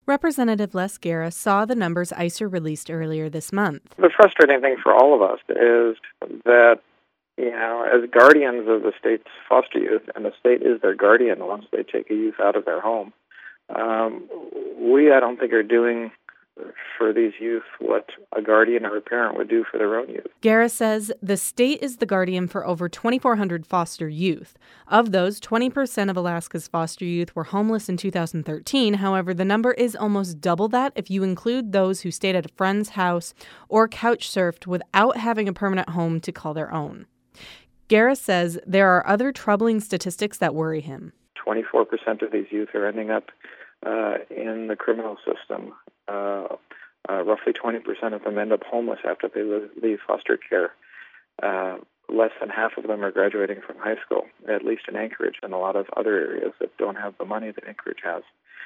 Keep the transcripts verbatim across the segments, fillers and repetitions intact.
Representative Les Guerra saw the numbers I C E R released earlier this month. The frustrating thing for all of us is that, you know, as guardians of the state's foster youth, and the state is their guardian once they take a youth out of their home, um, we, I don't think, are doing for these youth what a guardian or a parent would do for their own youth. Guerra says the state is the guardian for over twenty-four hundred foster youth. Of those, twenty percent of Alaska's foster youth were homeless in two thousand thirteen. However, the number is almost double that if you include those who stayed at a friend's house or couch surfed without having a permanent home to call their own. Guerra says there are other troubling statistics that worry him. twenty-four percent of these youth are ending up uh, in the criminal system. Uh, uh, roughly twenty percent of them end up homeless after they leave foster care. Uh, less than half of them are graduating from high school, at least in Anchorage and a lot of other areas that don't have the money that Anchorage has.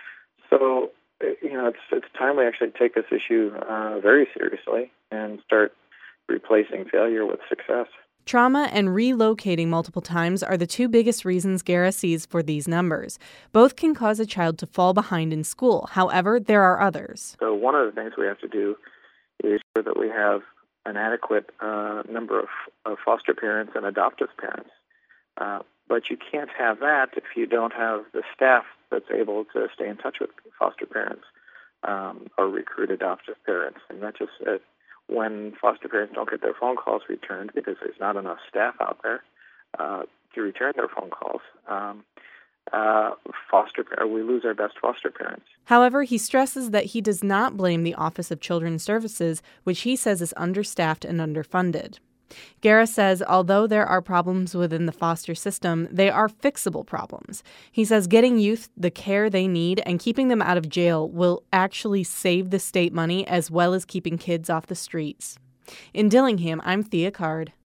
So, you know, it's it's time we actually take this issue uh, very seriously and start replacing failure with success. Trauma and relocating multiple times are the two biggest reasons Guerra sees for these numbers. Both can cause a child to fall behind in school. However, there are others. So one of the things we have to do is ensure that we have an adequate uh, number of, of foster parents and adoptive parents. Uh, but you can't have that if you don't have the staff that's able to stay in touch with foster parents um, or recruit adoptive parents. And that just uh, when foster parents don't get their phone calls returned because there's not enough staff out there uh, to return their phone calls, um, uh, foster we lose our best foster parents. However, he stresses that he does not blame the Office of Children's Services, which he says is understaffed and underfunded. Guerra says although there are problems within the foster system, they are fixable problems. He says getting youth the care they need and keeping them out of jail will actually save the state money as well as keeping kids off the streets. In Dillingham, I'm Thea Card.